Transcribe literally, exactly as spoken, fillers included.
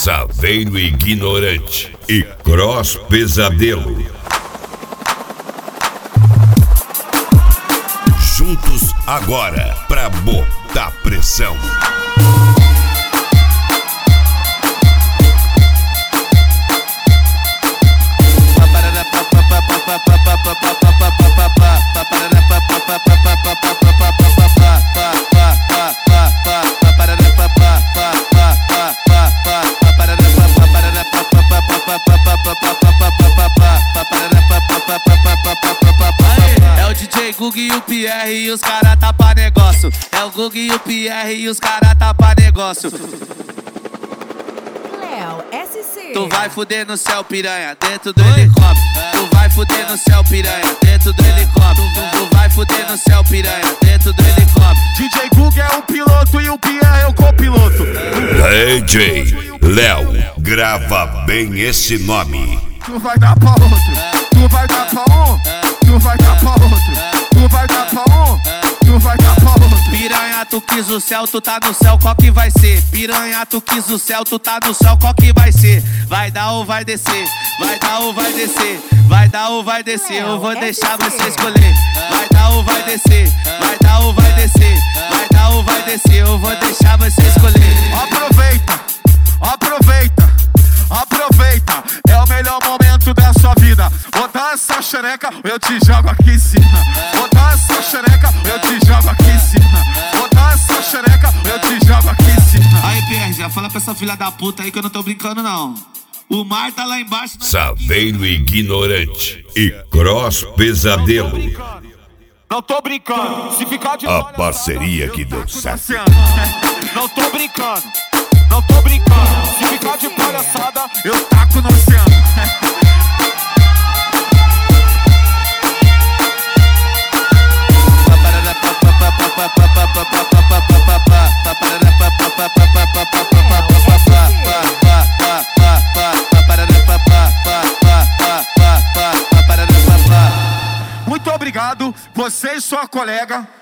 Saveiro Ignorante e Cross Pesadelo. Juntos agora pra botar pressão. Gug e o Pierre e os cara tapa negócio. É o Gug e o Pierre e os cara tapa negócio. Léo, S C. Tu vai fuder no céu, piranha, dentro do helicóptero. Tu vai fuder no céu, piranha, dentro do helicóptero. Tu vai fuder no céu, piranha, dentro do helicóptero. D J Gug é o piloto e o Pierre é o copiloto. D J Léo, grava bem esse nome. Tu vai dar pra outro, tu vai dar pra um, tu vai dar pra outro. Tu vai dar pra um, tu vai dar pra outro. Piranha, tu quis o céu, tu tá no céu, qual que vai ser? Piranha, tu quis o céu, tu tá no céu, qual que vai ser? Vai dar ou vai descer? Vai dar ou vai descer? Vai dar ou vai descer? Eu vou deixar você escolher. Vai dar ou vai descer? Vai dar ou vai descer? Vai dar ou vai descer? Eu vou deixar você escolher. Aproveita, aproveita, aproveita. É o melhor momento da sua vida. Vou dar essa xereca, eu te jogo aqui em cima. Vou dar essa xereca, eu te jogo aqui em cima. Vou dar essa xereca, eu te jogo aqui em cima. Aí, Pierre, já fala pra essa filha da puta aí que eu não tô brincando, não. O mar tá lá embaixo. Saveiro Ignorante e Cross Pesadelo. Não tô brincando, se ficar de A parceria que deu certo. Não tô brincando, não tô brincando. Se ficar de palhaçada, eu taco no oceano. Muito obrigado, você e sua colega.